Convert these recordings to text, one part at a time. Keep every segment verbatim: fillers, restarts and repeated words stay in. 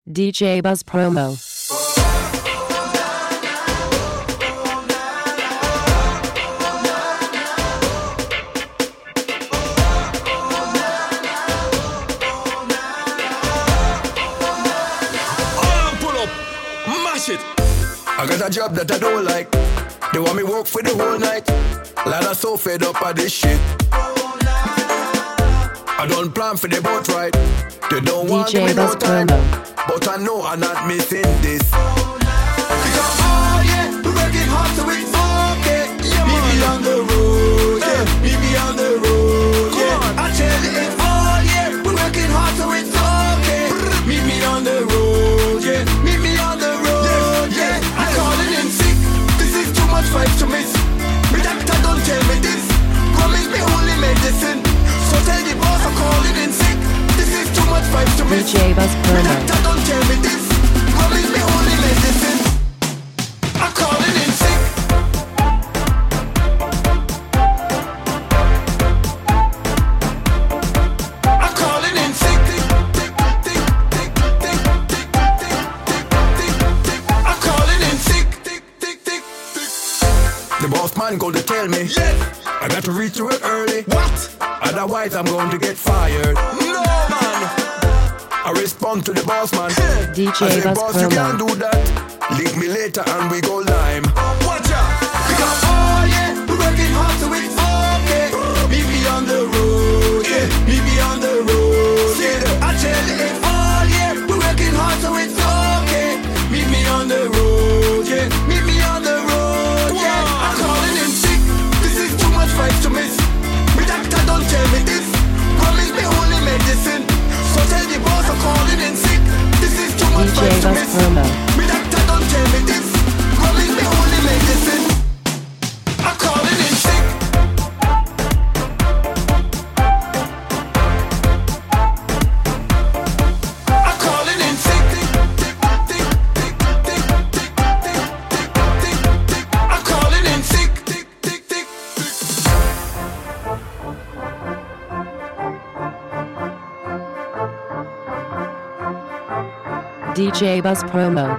D J Buzz Promo. I got a job that I don't like. They want me work for the whole night. Lad, I'm so fed up of this shit. I don't plan for the boat ride. They don't want D J me no time. Promo. But I know I'm not missing this. Because oh yeah, we're working hard so it's okay. Yeah, meet me on the road, yeah. Meet me on the road, yeah. I tell you it's all yeah, we're working hard so it's okay. Meet me on the road, yeah. Meet me on the road, yeah. I'm calling in sick. This is too much fight to miss. Me doctor don't tell me this. Promise me only medicine. So tell the boss I'm calling in sick. This is too much fight to miss. D J Buzz Me Promo. doctor don't tell me this. Promise me only medicine. I'm calling in sick. I'm calling in sick. I'm calling in sick. The boss man going to tell me, yes, I got to reach to it early. What? Otherwise I'm going to get fired. No man. I respond to the boss man. D J I say, Buzz boss, you can't Promo. do that. Link me later and we go lime. Watch out. Because oh yeah, we're working hard so it's okay. Meet me on the road, yeah. Meet me on the road, yeah. I tell you it's all yeah, we're working hard so it's okay. Meet me on the road, yeah. Meet me on the road, yeah. I'm calling in sick. This is too much fight to miss. Me doctor don't tell me this. Promise me only medicine. So tell the boss I'm calling in sick. This is too much D J fight to Buzz miss. Promo. Me doctor don't tell me this. Promise me only medicine. I'm calling in sick. I'm calling in sick. I'm calling in sick. D J Buzz Promo.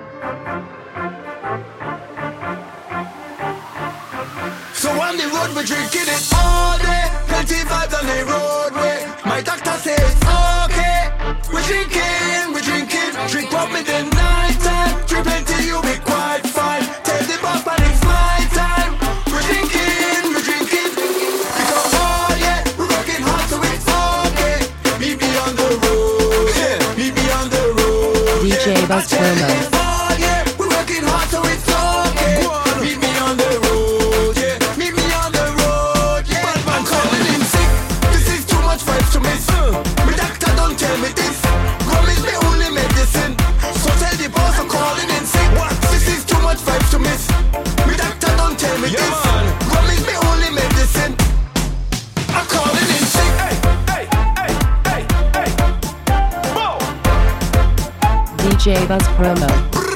So on the road we're drinking it all day. Plenty vibes on the roadway. My doctor says okay. We're drinking, we're drinking. Drink up me the night time. Drink plenty, you'll be quite fine. Tell the boss man it's my time. We're drinking, we're drinking. Because oh yeah, we're working hard so it's okay. Meet me on the road, yeah. Meet me on the road, D J yeah. Buzz I tell you Promo. it's all yeah, we're working hard so it's okay. Meet me on the road, yeah. Meet me on the road, yeah. I'm calling in sick. This is too much fight to miss. Me doctor don't tell me this. Promise me only medicine. So tell the boss I'm calling in sick. What? This is too much fight to miss. Me doctor don't tell me this. Promise me only medicine. I'm calling in sick. Hey, hey, hey, hey, hey. Whoa. D J Buzz Promo.